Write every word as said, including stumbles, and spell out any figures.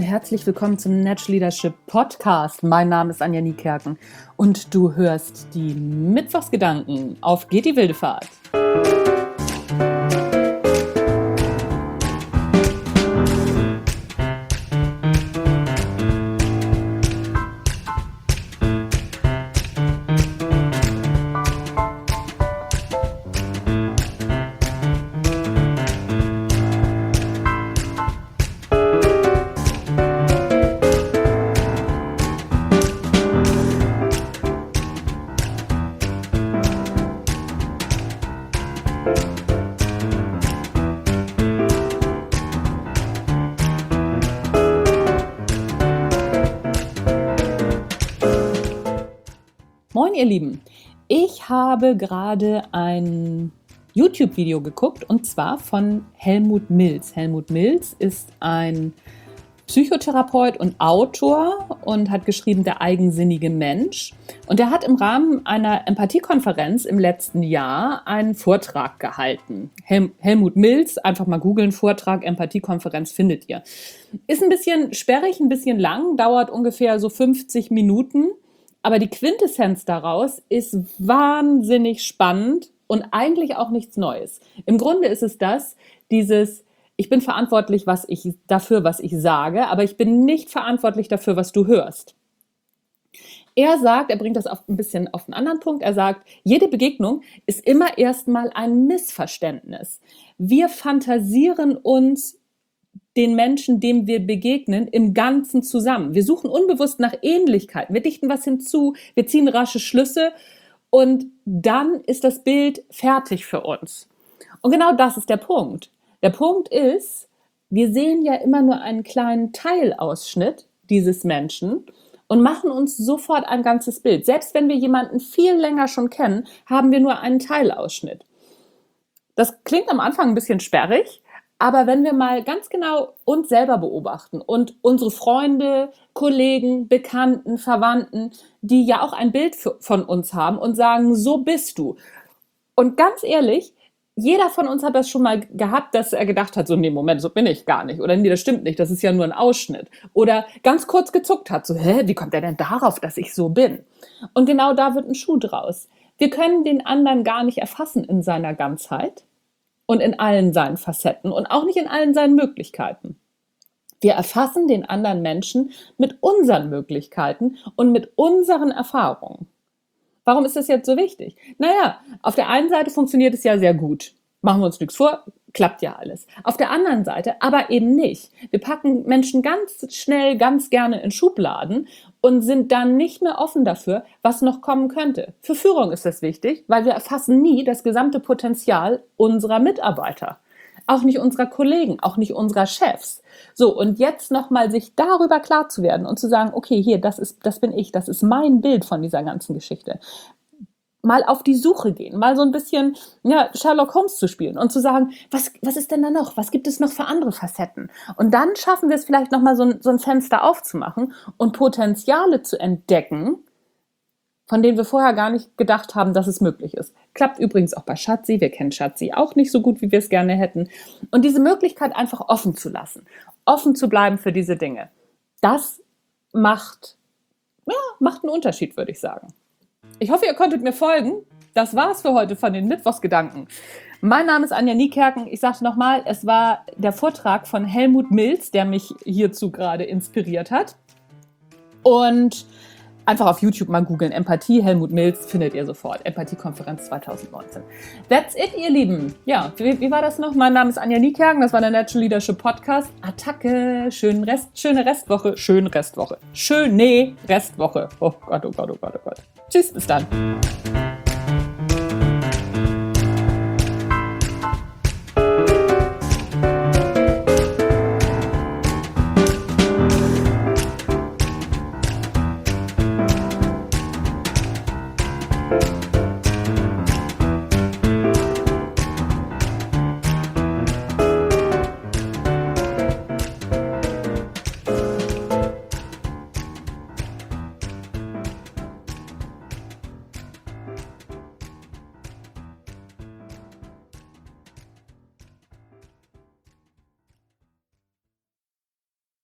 herzlich willkommen zum Natural Leadership Podcast. Mein Name ist Anja Niekerken und du hörst die Mittwochsgedanken auf Geht die wilde Fahrt. Moin ihr Lieben, ich habe gerade ein YouTube-Video geguckt und zwar von Helmut Milz. Helmut Milz ist ein Psychotherapeut und Autor und hat geschrieben Der eigensinnige Mensch. Und er hat im Rahmen einer Empathiekonferenz im letzten Jahr einen Vortrag gehalten. Hel- Helmut Milz, einfach mal googeln, Vortrag, Empathiekonferenz findet ihr. Ist ein bisschen sperrig, ein bisschen lang, dauert ungefähr so fünfzig Minuten. Aber die Quintessenz daraus ist wahnsinnig spannend und eigentlich auch nichts Neues. Im Grunde ist es das, dieses, ich bin verantwortlich was ich, dafür, was ich sage, aber ich bin nicht verantwortlich dafür, was du hörst. Er sagt, er bringt das auf ein bisschen auf einen anderen Punkt, er sagt, jede Begegnung ist immer erstmal ein Missverständnis. Wir fantasieren uns den Menschen, dem wir begegnen, im Ganzen zusammen. Wir suchen unbewusst nach Ähnlichkeiten. Wir dichten was hinzu, wir ziehen rasche Schlüsse und dann ist das Bild fertig für uns. Und genau das ist der Punkt. Der Punkt ist, wir sehen ja immer nur einen kleinen Teilausschnitt dieses Menschen und machen uns sofort ein ganzes Bild. Selbst wenn wir jemanden viel länger schon kennen, haben wir nur einen Teilausschnitt. Das klingt am Anfang ein bisschen sperrig, aber wenn wir mal ganz genau uns selber beobachten und unsere Freunde, Kollegen, Bekannten, Verwandten, die ja auch ein Bild von uns haben und sagen, so bist du. Und ganz ehrlich, jeder von uns hat das schon mal gehabt, dass er gedacht hat, so nee, Moment, so bin ich gar nicht. Oder nee, das stimmt nicht, das ist ja nur ein Ausschnitt. Oder ganz kurz gezuckt hat, so hä, wie kommt er denn darauf, dass ich so bin? Und genau da wird ein Schuh draus. Wir können den anderen gar nicht erfassen in seiner Ganzheit. Und in allen seinen Facetten und auch nicht in allen seinen Möglichkeiten. Wir erfassen den anderen Menschen mit unseren Möglichkeiten und mit unseren Erfahrungen. Warum ist das jetzt so wichtig? Naja, auf der einen Seite funktioniert es ja sehr gut. Machen wir uns nichts vor, klappt ja alles. Auf der anderen Seite aber eben nicht. Wir packen Menschen ganz schnell, ganz gerne in Schubladen und sind dann nicht mehr offen dafür, was noch kommen könnte. Für Führung ist das wichtig, weil wir erfassen nie das gesamte Potenzial unserer Mitarbeiter. Auch nicht unserer Kollegen, auch nicht unserer Chefs. So, und jetzt nochmal sich darüber klar zu werden und zu sagen, okay, hier, das ist, das bin ich, das ist mein Bild von dieser ganzen Geschichte. Mal auf die Suche gehen, mal so ein bisschen ja, Sherlock Holmes zu spielen und zu sagen, was, was ist denn da noch? Was gibt es noch für andere Facetten? Und dann schaffen wir es vielleicht nochmal so ein, so ein Fenster aufzumachen und Potenziale zu entdecken, von denen wir vorher gar nicht gedacht haben, dass es möglich ist. Klappt übrigens auch bei Schatzi. Wir kennen Schatzi auch nicht so gut, wie wir es gerne hätten. Und diese Möglichkeit einfach offen zu lassen, offen zu bleiben für diese Dinge, das macht, ja, macht einen Unterschied, würde ich sagen. Ich hoffe, ihr konntet mir folgen. Das war's für heute von den Mittwochsgedanken. Mein Name ist Anja Niekerken. Ich sagte nochmal, es war der Vortrag von Helmut Milz, der mich hierzu gerade inspiriert hat. Und einfach auf YouTube mal googeln. Empathie, Helmut Milz, findet ihr sofort. Empathiekonferenz zwanzig neunzehn. That's it, ihr Lieben. Ja, wie, wie war das noch? Mein Name ist Anja Niekerken. Das war der Natural Leadership Podcast. Attacke. Schönen Rest, schöne Restwoche. Schöne Restwoche. Schöne Restwoche. Oh Gott, oh Gott, oh Gott, oh Gott. Tschüss, bis dann.